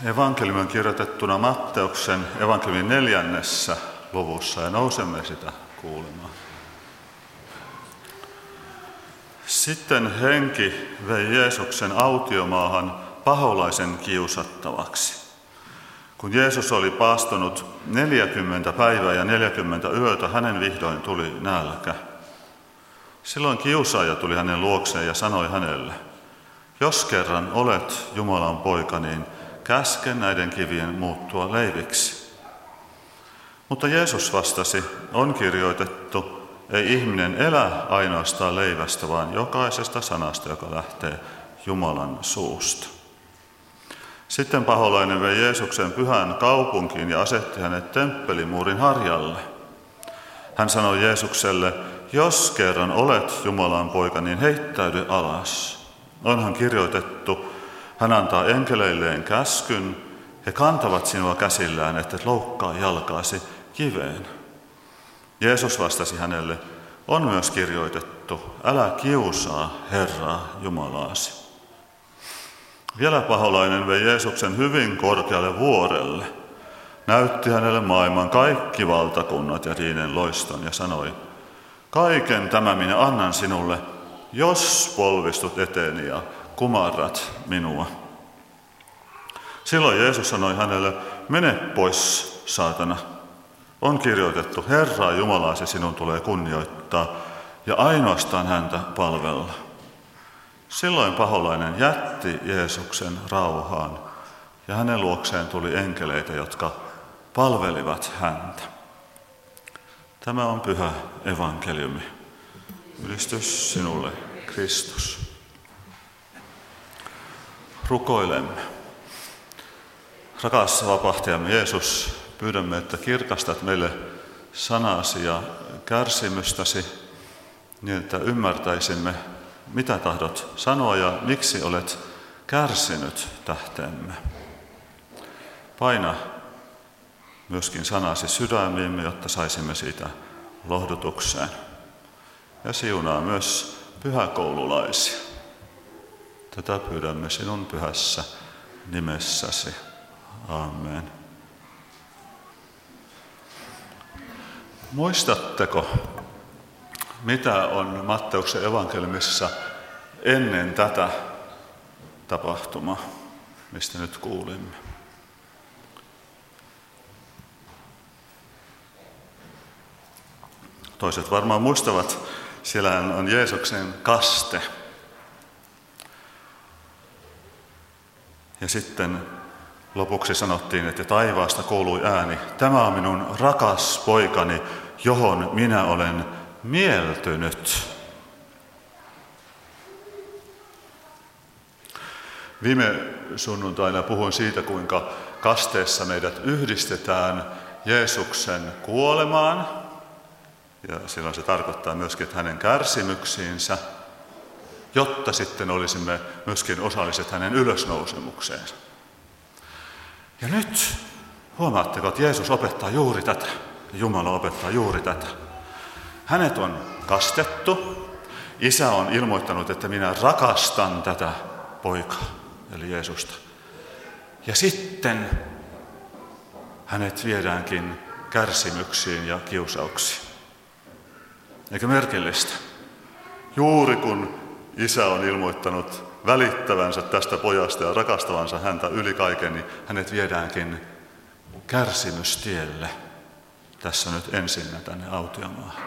Evankeliumi on kirjoitettuna Matteuksen evankeliumin 4. luvussa ja nousemme sitä kuulemaan. Sitten henki vei Jeesuksen autiomaahan paholaisen kiusattavaksi. Kun Jeesus oli paastonut 40 päivää ja 40 yötä, hänen vihdoin tuli nälkä. Silloin kiusaaja tuli hänen luokseen ja sanoi hänelle: "Jos kerran olet Jumalan poika, niin käske näiden kivien muuttua leiviksi." Mutta Jeesus vastasi: "On kirjoitettu, ei ihminen elä ainoastaan leivästä, vaan jokaisesta sanasta, joka lähtee Jumalan suusta." Sitten paholainen vei Jeesuksen pyhään kaupunkiin ja asetti hänet temppelimuurin harjalle. Hän sanoi Jeesukselle: "Jos kerran olet Jumalan poika, niin heittäydy alas. Onhan kirjoitettu, hän antaa enkeleilleen käskyn, he kantavat sinua käsillään, että et loukkaa jalkaasi kiveen." Jeesus vastasi hänelle: "On myös kirjoitettu, älä kiusaa Herraa Jumalaasi." Vielä paholainen vei Jeesuksen hyvin korkealle vuorelle, näytti hänelle maailman kaikki valtakunnat ja niiden loiston ja sanoi: "Kaiken tämän minä annan sinulle, jos polvistut eteeni ja kumarrat minua." Silloin Jeesus sanoi hänelle: "Mene pois, saatana. On kirjoitettu, Herraa Jumalaasi sinun tulee kunnioittaa ja ainoastaan häntä palvella." Silloin paholainen jätti Jeesuksen rauhaan ja hänen luokseen tuli enkeleitä, jotka palvelivat häntä. Tämä on pyhä evankeliumi. Ylistys sinulle, Kristus. Rukoilemme. Rakas vapahtajamme Jeesus, pyydämme, että kirkastat meille sanasi ja kärsimystäsi niin, että ymmärtäisimme, mitä tahdot sanoa ja miksi olet kärsinyt tähtemme. Paina myöskin sanasi sydämiimme, jotta saisimme siitä lohdutukseen. Ja siunaa myös pyhäkoululaisia. Tätä pyydämme sinun pyhässä nimessäsi. Amen. Muistatteko, mitä on Matteuksen evankeliumissa ennen tätä tapahtumaa, mistä nyt kuulimme? Toiset varmaan muistavat, siellähän on Jeesuksen kaste. Ja sitten lopuksi sanottiin, että taivaasta kuului ääni: "Tämä on minun rakas poikani, johon minä olen mieltynyt." Viime sunnuntaina puhuin siitä, kuinka kasteessa meidät yhdistetään Jeesuksen kuolemaan. Ja silloin se tarkoittaa myöskin, että hänen kärsimyksiinsä, jotta sitten olisimme myöskin osalliset hänen ylösnousemukseensa. Ja nyt huomaatteko, että Jeesus opettaa juuri tätä. Jumala opettaa juuri tätä. Hänet on kastettu. Isä on ilmoittanut, että minä rakastan tätä poikaa, eli Jeesusta. Ja sitten hänet viedäänkin kärsimyksiin ja kiusauksiin. Eikö merkillistä? Juuri kun isä on ilmoittanut välittävänsä tästä pojasta ja rakastavansa häntä yli kaiken, niin hänet viedäänkin kärsimystielle. Tässä nyt ensinnä tänne autiomaahan.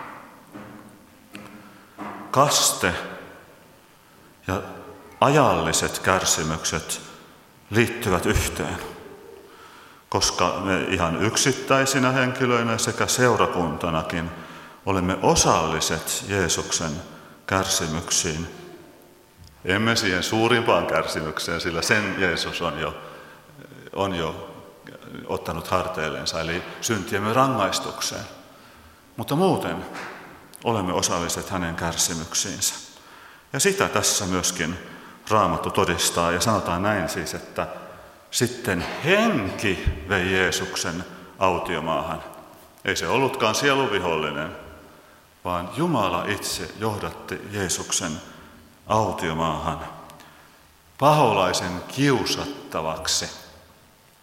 Kaste ja ajalliset kärsimykset liittyvät yhteen, koska me ihan yksittäisinä henkilöinä sekä seurakuntanakin olemme osalliset Jeesuksen kärsimyksiin. Emme siihen suurimpaan kärsimykseen, sillä sen Jeesus on jo ottanut harteilleensa, eli syntiemme rangaistukseen. Mutta muuten olemme osalliset hänen kärsimyksiinsä. Ja sitä tässä myöskin Raamattu todistaa, ja sanotaan näin siis, että sitten henki vei Jeesuksen autiomaahan. Ei se ollutkaan sieluvihollinen, vaan Jumala itse johdatti Jeesuksen autiomaahan paholaisen kiusattavaksi.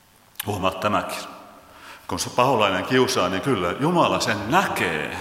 Huomaat tämäkin. Kun se paholainen kiusaa, niin kyllä Jumala sen näkee.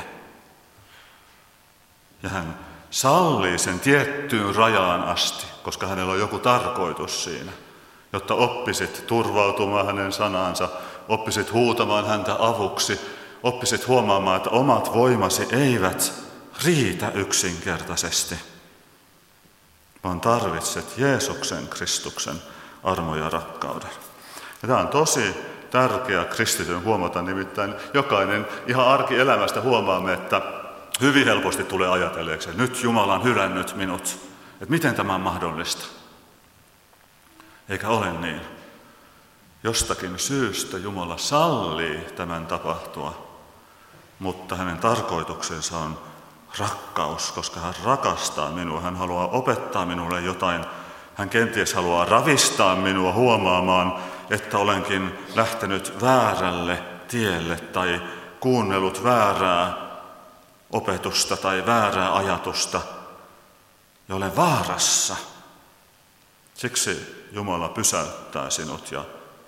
Ja hän sallii sen tiettyyn rajaan asti, koska hänellä on joku tarkoitus siinä, jotta oppisit turvautumaan hänen sanansa, oppisit huutamaan häntä avuksi, oppisit huomaamaan, että omat voimasi eivät riitä yksinkertaisesti, vaan tarvitset Jeesuksen Kristuksen armon ja rakkauden. Ja tämä on tosi tärkeä kristityn huomata, nimittäin jokainen ihan arkielämästä huomaamme, että hyvin helposti tulee ajatelleeksi, että nyt Jumala on hylännyt minut, että miten tämä on mahdollista. Eikä ole niin. Jostakin syystä Jumala sallii tämän tapahtua, mutta hänen tarkoituksensa on rakkaus, koska hän rakastaa minua. Hän haluaa opettaa minulle jotain. Hän kenties haluaa ravistaa minua huomaamaan, että olenkin lähtenyt väärälle tielle tai kuunnellut väärää opetusta tai väärää ajatusta ja olen vaarassa. Siksi Jumala pysäyttää sinut ja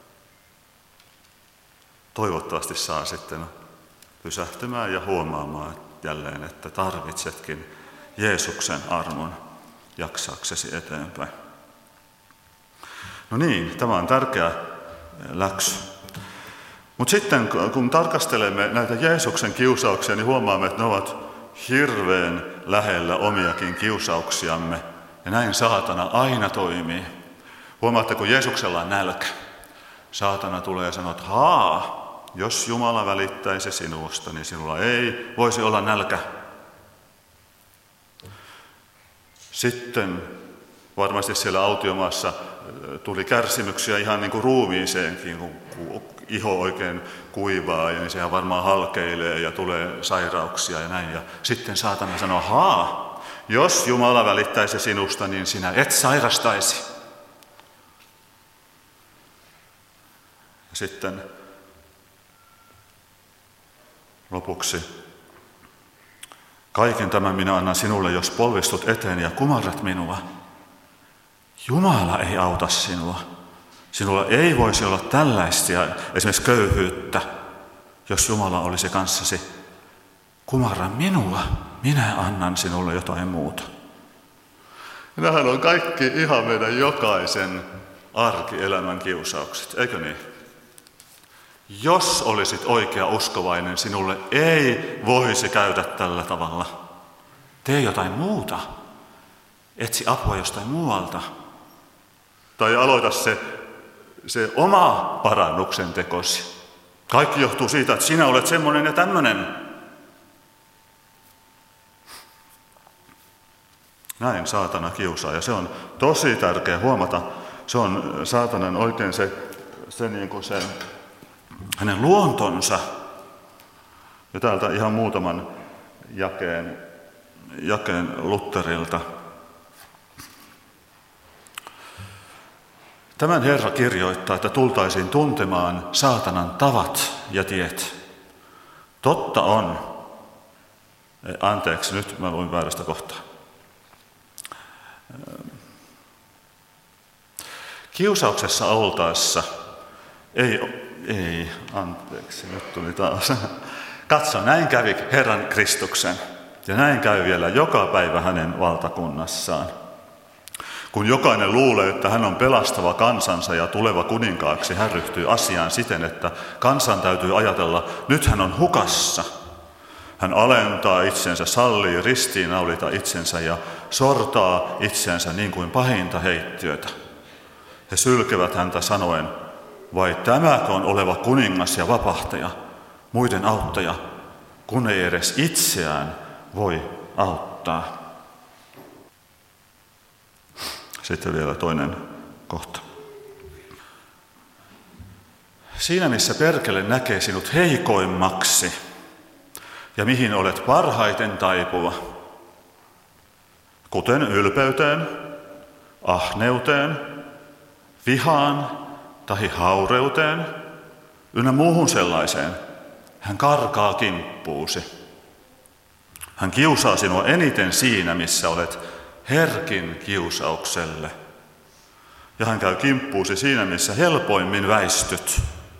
toivottavasti saa sitten pysähtymään ja huomaamaan jälleen, että tarvitsetkin Jeesuksen armon jaksaaksesi eteenpäin. No niin, tämä on tärkeä läksy. Mutta sitten kun tarkastelemme näitä Jeesuksen kiusauksia, niin huomaamme, että ne ovat hirveän lähellä omiakin kiusauksiamme. Ja näin saatana aina toimii. Huomaatte, kun Jeesuksella on nälkä, saatana tulee ja sanoo, että jos Jumala välittäisi sinusta, niin sinulla ei voisi olla nälkä. Sitten varmasti siellä autiomaassa tuli kärsimyksiä ihan niin kuin ruumiiseenkin, kun iho oikein kuivaa ja niin sehän varmaan halkeilee ja tulee sairauksia ja näin. Ja sitten saatana sanoo, jos Jumala välittäisi sinusta, niin sinä et sairastaisi. Ja sitten lopuksi, kaiken tämän minä annan sinulle, jos polvistut eteen ja kumarrat minua. Jumala ei auta sinua. Sinulla ei voisi olla tällaisia, esimerkiksi köyhyyttä, jos Jumala olisi kanssasi. Kumarra minua, minä annan sinulle jotain muuta. Nämähän on kaikki ihan meidän jokaisen arkielämän kiusaukset, eikö niin? Jos olisit oikea uskovainen, sinulle ei voisi käydä tällä tavalla. Tee jotain muuta. Etsi apua jostain muualta. Tai aloita se oma parannuksen tekosi. Kaikki johtuu siitä, että sinä olet semmoinen ja tämmöinen. Näin saatana kiusaa ja se on tosi tärkeä huomata. Se on saatanan oikein se hänen luontonsa. Ja täältä ihan muutaman jakeen Lutherilta. Tämän Herra kirjoittaa, että tultaisiin tuntemaan saatanan tavat ja tiet. Totta on. Anteeksi, nyt mä luin väärästä kohtaa. Kiusauksessa oltaessa, anteeksi, nyt tuli taas. Katso, näin kävi Herran Kristuksen ja näin käy vielä joka päivä hänen valtakunnassaan. Kun jokainen luulee, että hän on pelastava kansansa ja tuleva kuninkaaksi, hän ryhtyy asiaan siten, että kansan täytyy ajatella, nyt hän on hukassa. Hän alentaa itsensä, sallii ristiinnaulita itsensä ja sortaa itsensä niin kuin pahinta heittiötä. He sylkevät häntä sanoen, vai tämäkö on oleva kuningas ja vapahtaja, muiden auttaja, kun ei edes itseään voi auttaa. Sitten vielä toinen kohta. Siinä missä perkele näkee sinut heikoimmaksi ja mihin olet parhaiten taipuva, kuten ylpeyteen, ahneuteen, vihaan tai haureuteen, ynnä muuhun sellaiseen, hän karkaa kimppuusi. Hän kiusaa sinua eniten siinä, missä olet herkin kiusaukselle. Ja hän käy kimppuusi siinä, missä helpoimmin väistyt.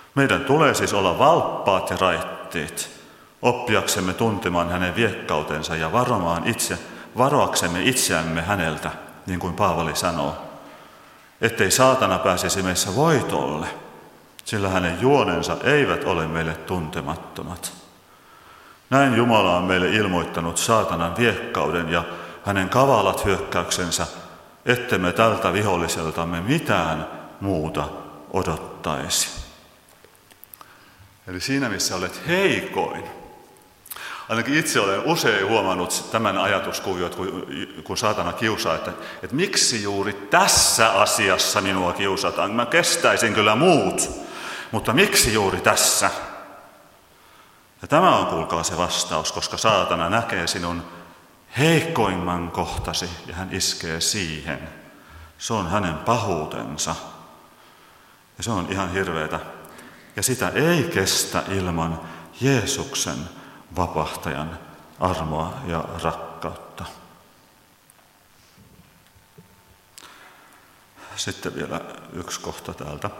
Meidän tulee siis olla valppaat ja raittiit, oppiaksemme tuntemaan hänen viekkautensa ja varoaksemme itseämme häneltä, niin kuin Paavali sanoo, ettei saatana pääsisi meissä voitolle, sillä hänen juonensa eivät ole meille tuntemattomat. Näin Jumala on meille ilmoittanut saatanan viekkauden ja hänen kavalat hyökkäyksensä, ettemme tältä viholliseltamme mitään muuta odottaisi. Eli siinä, missä olet heikoin. Ainakin itse olen usein huomannut tämän ajatuskuviot, kun saatana kiusaa, että miksi juuri tässä asiassa minua kiusataan. Mä kestäisin kyllä muut, mutta miksi juuri tässä? Ja tämä on, kuulkaa, se vastaus, koska saatana näkee sinun heikkoimman kohtasi ja hän iskee siihen. Se on hänen pahuutensa. Ja se on ihan hirveätä. Ja sitä ei kestä ilman Jeesuksen vapahtajan armoa ja rakkautta. Sitten vielä yksi kohta täältä.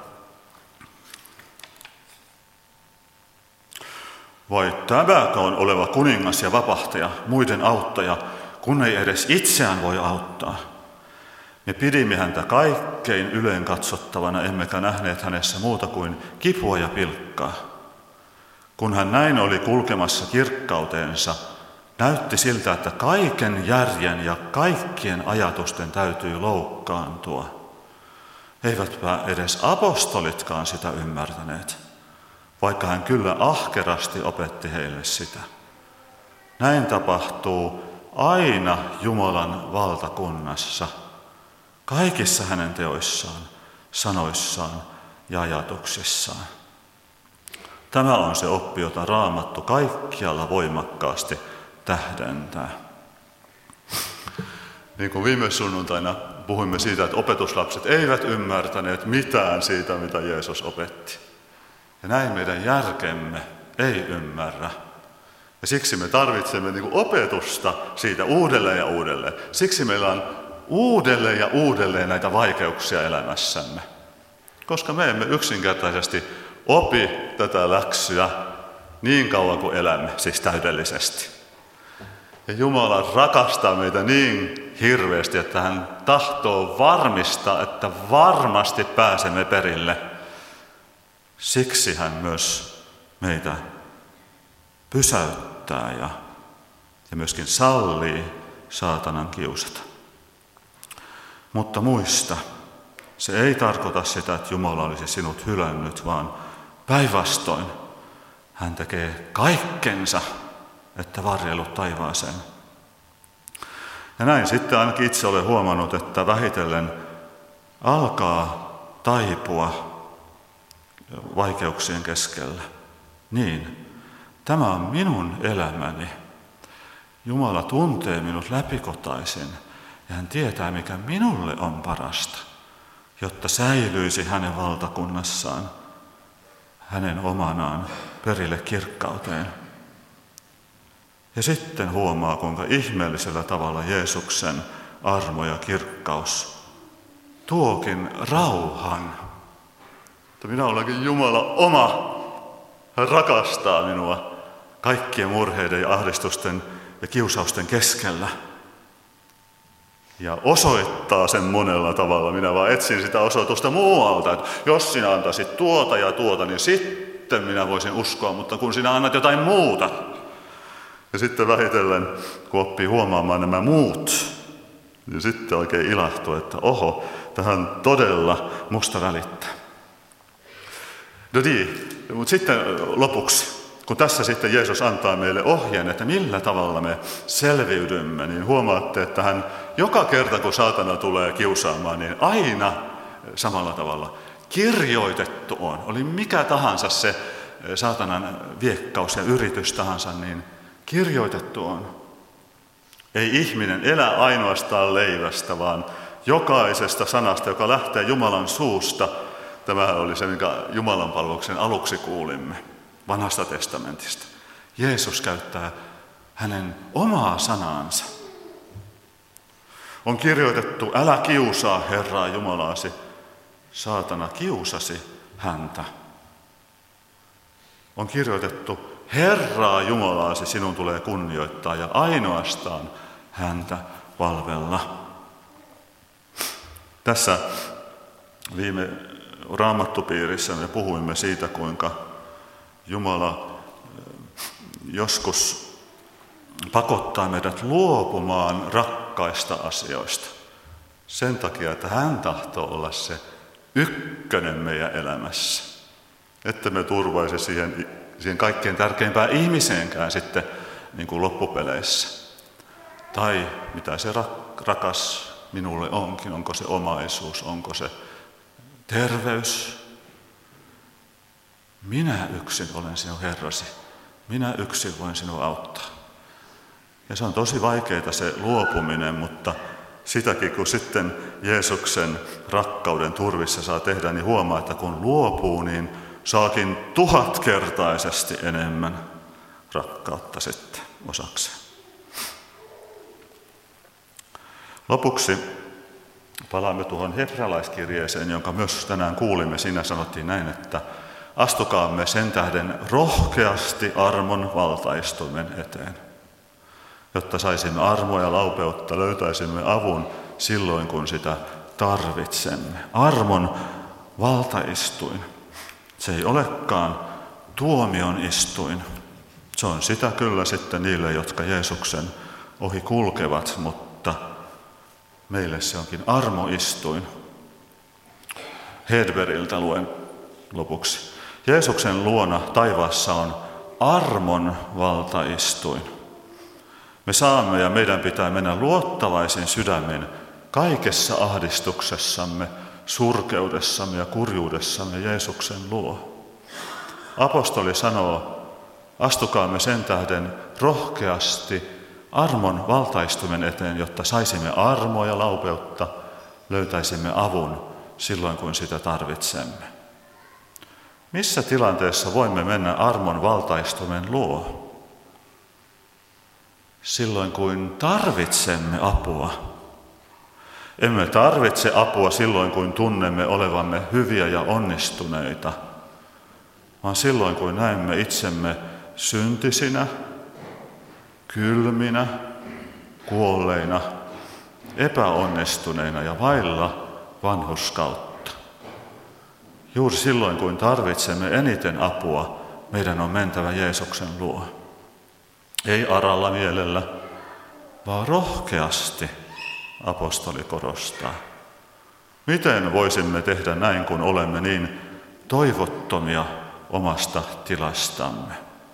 Vai tämäkö on oleva kuningas ja vapahtaja, muiden auttaja, kun ei edes itseään voi auttaa? Me pidimme häntä kaikkein yleen katsottavana, emmekä nähneet hänessä muuta kuin kipua ja pilkkaa. Kun hän näin oli kulkemassa kirkkauteensa, näytti siltä, että kaiken järjen ja kaikkien ajatusten täytyy loukkaantua. Eivätpä edes apostolitkaan sitä ymmärtäneet, vaikka hän kyllä ahkerasti opetti heille sitä. Näin tapahtuu aina Jumalan valtakunnassa, kaikissa hänen teoissaan, sanoissaan ja ajatuksissaan. Tämä on se oppi, jota Raamattu kaikkialla voimakkaasti tähdentää. Niin kuin viime sunnuntaina puhuimme siitä, että opetuslapset eivät ymmärtäneet mitään siitä, mitä Jeesus opetti. Ja näin meidän järkemme ei ymmärrä. Ja siksi me tarvitsemme niin kuin opetusta siitä uudelleen ja uudelleen. Siksi meillä on uudelleen ja uudelleen näitä vaikeuksia elämässämme. Koska me emme yksinkertaisesti opi tätä läksyä niin kauan kuin elämme, siis täydellisesti. Ja Jumala rakastaa meitä niin hirveästi, että hän tahtoo varmistaa, että varmasti pääsemme perille. Siksi hän myös meitä pysäyttää ja myöskin sallii saatanan kiusata. Mutta muista, se ei tarkoita sitä, että Jumala olisi sinut hylännyt, vaan päinvastoin hän tekee kaikkensa, että varjelut taivaaseen. Ja näin sitten ainakin itse olen huomannut, että vähitellen alkaa taipua vaikeuksien keskellä. Niin, tämä on minun elämäni. Jumala tuntee minut läpikotaisin ja hän tietää, mikä minulle on parasta, jotta säilyisi hänen valtakunnassaan, hänen omanaan perille kirkkauteen. Ja sitten huomaa, kuinka ihmeellisellä tavalla Jeesuksen armo ja kirkkaus tuokin rauhan. Että minä olenkin Jumala oma. Hän rakastaa minua kaikkien murheiden ja ahdistusten ja kiusausten keskellä. Ja osoittaa sen monella tavalla. Minä vaan etsin sitä osoitusta muualta. Että jos sinä antaisit tuota ja tuota, niin sitten minä voisin uskoa. Mutta kun sinä annat jotain muuta. Ja sitten vähitellen, kun oppii huomaamaan nämä muut, niin sitten oikein ilahtuu, että oho, tähän todella musta välittää. No niin, mutta sitten lopuksi, kun tässä sitten Jeesus antaa meille ohjeen, että millä tavalla me selviydymme, niin huomaatte, että hän joka kerta, kun saatana tulee kiusaamaan, niin aina samalla tavalla kirjoitettu on. Oli mikä tahansa se saatanan viekkaus ja yritys tahansa, niin kirjoitettu on. Ei ihminen elä ainoastaan leivästä, vaan jokaisesta sanasta, joka lähtee Jumalan suusta. Tämä oli se, minkä Jumalan palveluksen aluksi kuulimme Vanhasta testamentista. Jeesus käyttää hänen omaa sanaansa. On kirjoitettu, älä kiusaa Herraa Jumalaasi, saatana kiusasi häntä. on kirjoitettu, Herraa Jumalaasi sinun tulee kunnioittaa ja ainoastaan häntä palvella. Tässä viime raamattupiirissä me puhuimme siitä, kuinka Jumala joskus pakottaa meidät luopumaan rakkaista asioista. Sen takia, että hän tahtoo olla se ykkönen meidän elämässä. Että me turvaisi siihen kaikkein tärkeimpään ihmiseenkään sitten niin kuin loppupeleissä. Tai mitä se rakas minulle onkin, onko se omaisuus, onko se terveys. Minä yksin olen sinun Herrasi, minä yksin voin sinua auttaa. Ja se on tosi vaikeaa se luopuminen, mutta sitäkin kun sitten Jeesuksen rakkauden turvissa saa tehdä, niin huomaa, että kun luopuu, niin saakin 1000-kertaisesti enemmän rakkautta sitten osakseen. Lopuksi palaamme tuohon hebrealaiskirjeeseen, jonka myös tänään kuulimme. Siinä sanottiin näin, että astukaamme sen tähden rohkeasti armon valtaistuimen eteen, jotta saisimme armoa ja laupeutta, löytäisimme avun silloin, kun sitä tarvitsemme. Armon valtaistuin. Se ei olekaan tuomion istuin. Se on sitä kyllä sitten niille, jotka Jeesuksen ohi kulkevat, mutta meille se onkin armoistuin. Hedberiltä luen lopuksi. Jeesuksen luona taivaassa on armon valtaistuin. Me saamme ja meidän pitää mennä luottavaisin sydämin kaikessa ahdistuksessamme, surkeudessamme ja kurjuudessamme Jeesuksen luo. Apostoli sanoo, astukaamme sen tähden rohkeasti armon valtaistumen eteen, jotta saisimme armoa ja laupeutta, löytäisimme avun silloin, kun sitä tarvitsemme. Missä tilanteessa voimme mennä armon valtaistumen luo? Silloin, kun tarvitsemme apua. Emme tarvitse apua silloin, kun tunnemme olevamme hyviä ja onnistuneita, vaan silloin, kun näemme itsemme syntisinä, kylminä, kuolleina, epäonnistuneina ja vailla vanhurskautta. Juuri silloin, kun tarvitsemme eniten apua, meidän on mentävä Jeesuksen luo. Ei aralla mielellä, vaan rohkeasti, apostoli korostaa. Miten voisimme tehdä näin, kun olemme niin toivottomia omasta tilastamme?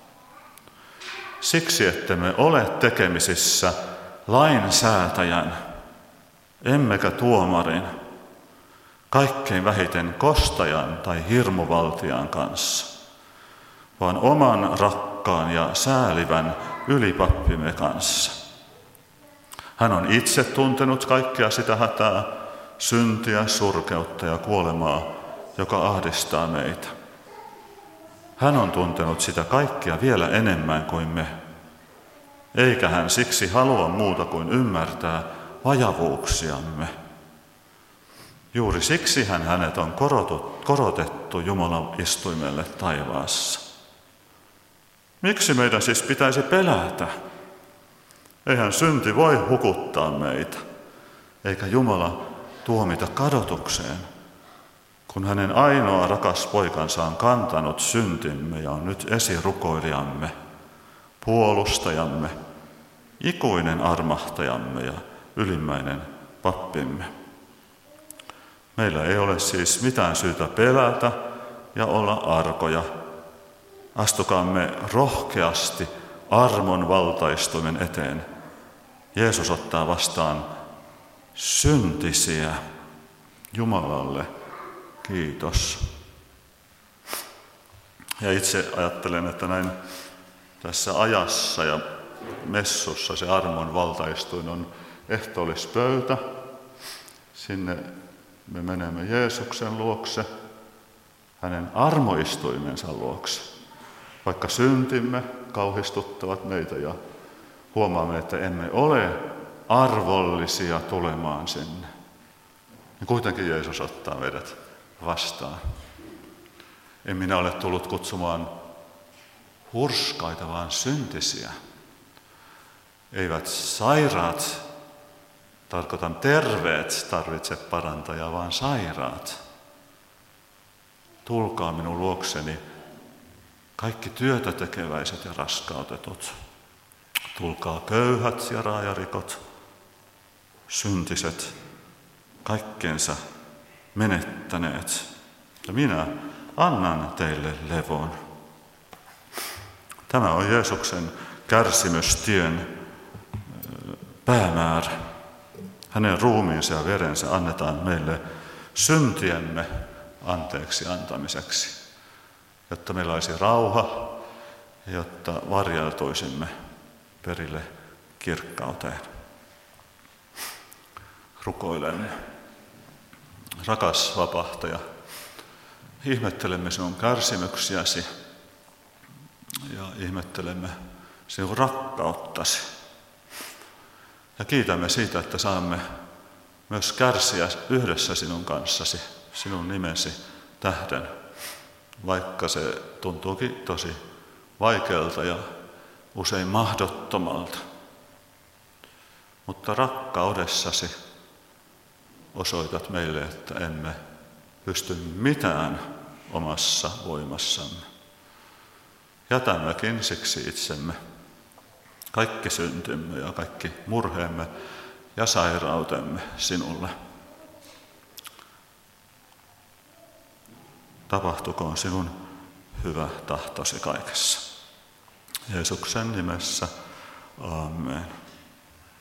Siksi, että me ole tekemisissä lainsäätäjän, emmekä tuomarin, kaikkein vähiten kostajan tai hirmuvaltiaan kanssa, vaan oman rakkaan ja säälivän ylipappimme kanssa. Hän on itse tuntenut kaikkea sitä hätää, syntiä, surkeutta ja kuolemaa, joka ahdistaa meitä. Hän on tuntenut sitä kaikkea vielä enemmän kuin me, eikä hän siksi halua muuta kuin ymmärtää vajavuuksiamme. Juuri siksi hänet on korotettu Jumalan istuimelle taivaassa. Miksi meidän siis pitäisi pelätä? Eihän synti voi hukuttaa meitä, eikä Jumala tuomita kadotukseen, kun hänen ainoa rakas poikansa on kantanut syntimme ja on nyt esirukoilijamme, puolustajamme, ikuinen armahtajamme ja ylimmäinen pappimme. Meillä ei ole siis mitään syytä pelätä ja olla arkoja. Astukaamme rohkeasti armon valtaistuimen eteen. Jeesus ottaa vastaan syntisiä. Jumalalle kiitos. Ja itse ajattelen, että näin tässä ajassa ja messussa se armon valtaistuin on ehtoollispöytä. Sinne me menemme Jeesuksen luokse, hänen armoistuimensa luokse. Vaikka syntimme kauhistuttavat meitä ja huomaamme, että emme ole arvollisia tulemaan sinne, niin kuitenkin Jeesus ottaa meidät vastaan. En minä ole tullut kutsumaan hurskaita, vaan syntisiä. Eivät sairaat, tarkoitan terveet, tarvitse parantajaa, vaan sairaat. Tulkaa minun luokseni kaikki työtä tekeväiset ja raskautetut. Tulkaa köyhät ja raajarikot, syntiset, kaikkensa menettäneet. Ja minä annan teille levon. Tämä on Jeesuksen kärsimystien päämäärä. Hänen ruumiinsa ja verensä annetaan meille syntiemme anteeksi antamiseksi, jotta meillä olisi rauha ja jotta varjeltuisimme perille kirkkauteen. Rukoilemme. Rakas vapahtaja, ihmettelemme sinun kärsimyksiäsi ja ihmettelemme sinun rakkauttasi. Ja kiitämme siitä, että saamme myös kärsiä yhdessä sinun kanssasi, sinun nimesi tähden, vaikka se tuntuukin tosi vaikealta ja usein mahdottomalta. Mutta rakkaudessasi osoitat meille, että emme pysty mitään omassa voimassamme. Jätämmekin siksi itsemme, kaikki syntimme ja kaikki murheemme ja sairautemme sinulle. Tapahtukoon sinun hyvä tahtosi kaikessa. Jeesuksen nimessä. Amen.